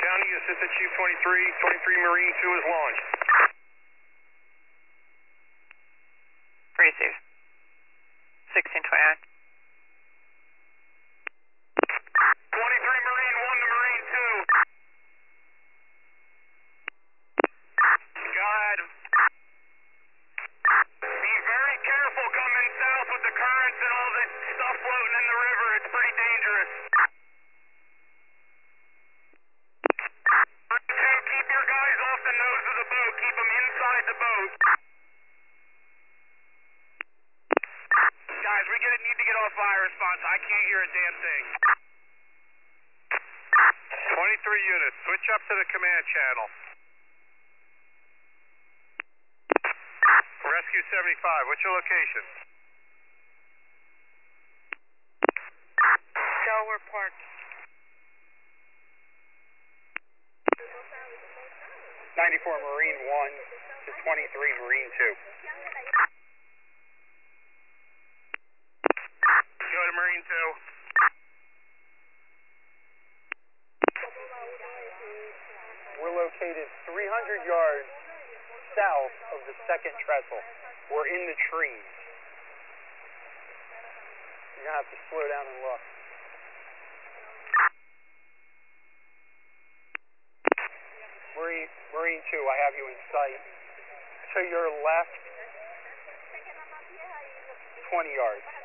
Bounty, Assistant Chief 23 Marine 2 is launched. Receive. 1629. 23 Marine 1 to Marine 2. Go ahead. Be very careful coming south with the currents and all this stuff floating in the river. It's pretty dangerous. Keep your guys off the nose of the boat. Keep them inside the boat. Guys, we need to get off fire response. I can't hear a damn thing. 23 units, switch up to the command channel. Rescue 75, what's your location? Delaware Park. 94 Marine 1 to 23 Marine 2. Go to Marine 2. We're located 300 yards south of the second trestle. We're in the trees. You're going to have to slow down and look. Marine 2, I have you in sight. To your left, 20 yards.